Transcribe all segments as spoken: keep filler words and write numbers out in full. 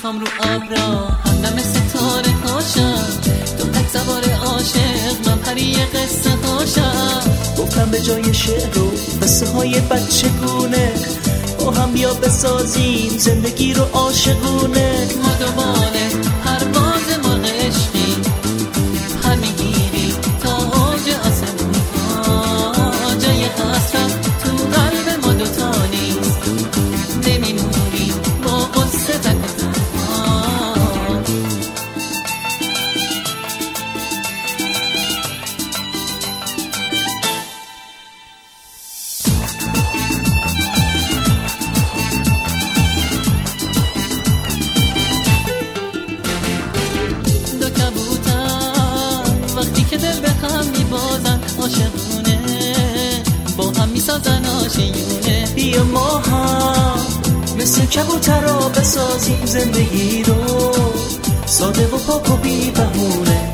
میخوام رو ابرا همدم ستاره هاشم، تو تک سوار عاشق من پری قصه هاشم. گفتم به جای شعر و قصه های بچگونه با هم بیا بسازیم زندگی رو عاشقونه. ما دوباره پرواز مرغ عشقی پر میگیری تا اوج آسمون ها، جای حسرت تو قلب ما دوتا نیست، نمیمونی با قصه تک تنها. دو کبوتر وقتی که دل به هم میبازن عاشقونه با هم میسازن آشیونه. بیا ما هم مثل کبوترها بسازیم زندگی رو ساده و پاک و بی بهونه.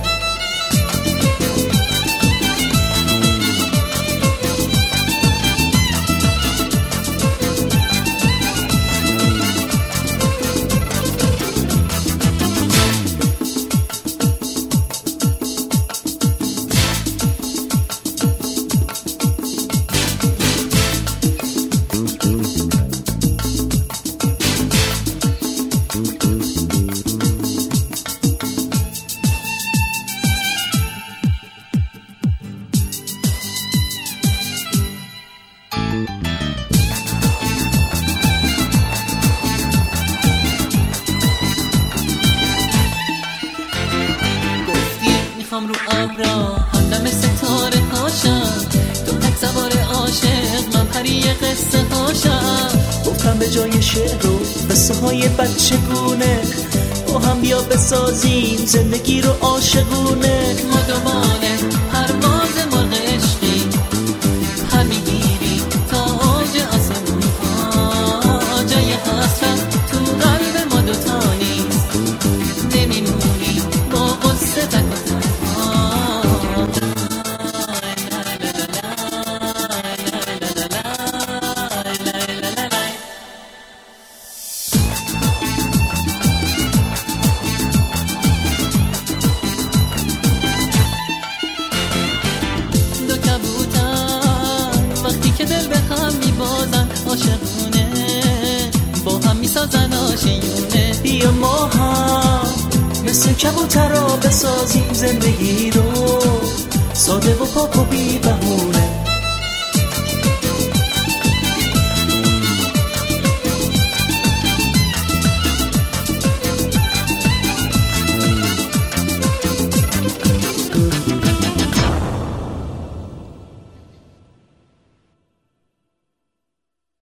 میخوام رو ابرا همدم ستاره هاشم، تو تک سوار عاشق من پری قصه هاشم. گفتم به جای شعر و قصه های بچگونه با هم بیا بسازیم زندگی رو عاشقونه. ما دوباره پرواز مرغ عشقی پر میگیری تا اوج آسمون ها، جای حسرت تو قلب ما دوتا نیست، نمیمونی با قصه تک تنها. دو کبوتر وقتی که دل به هم میبازن عاشقونه با هم میسازن آشیونه. بیا ما هم مثل کبوترها بسازیم زندگی رو ساده و پاک و بی بهونه.